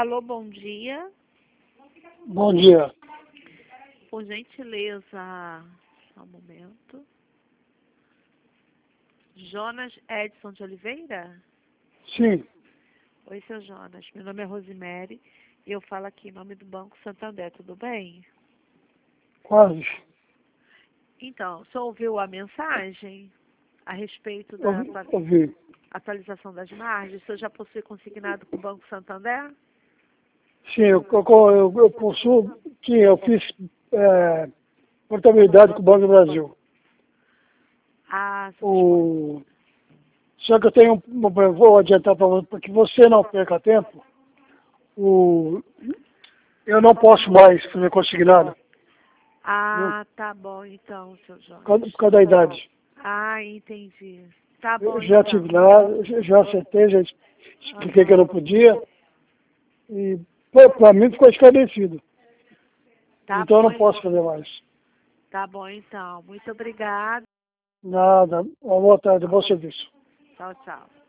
Alô, bom dia. Bom dia. Por gentileza, só um momento. Jonas Edson de Oliveira? Sim, Oi, seu Jonas. Meu nome é Rosemary e eu falo aqui em nome do Banco Santander, tudo bem? quase. Então, o senhor ouviu a mensagem a respeito da Ouvi. atualização das margens? O senhor já possui consignado com o Banco Santander? Sim, eu possuo, sim, eu fiz portabilidade com o Banco do Brasil. Ah, Só que eu tenho vou adiantar para que você não perca tempo, eu não posso mais fazer consignado, viu? tá bom então, seu Jonas. Por causa da idade. Ah, entendi. Tá bom Eu já então. estive lá, já acertei, já expliquei que eu não podia, e para mim ficou esclarecido. Tá Então eu bom, não posso fazer mais. tá bom então. Muito obrigada. Nada. Uma boa tarde, bom serviço. Tchau, tchau.